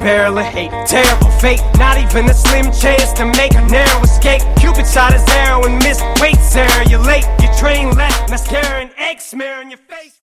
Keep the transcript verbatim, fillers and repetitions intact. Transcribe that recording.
barrel of hate. Terrible fate, not even a slim chance to make a narrow escape. Cupid shot his arrow and missed. Wait, Sarah, you're late. Your train left, mascara and egg smear on your face.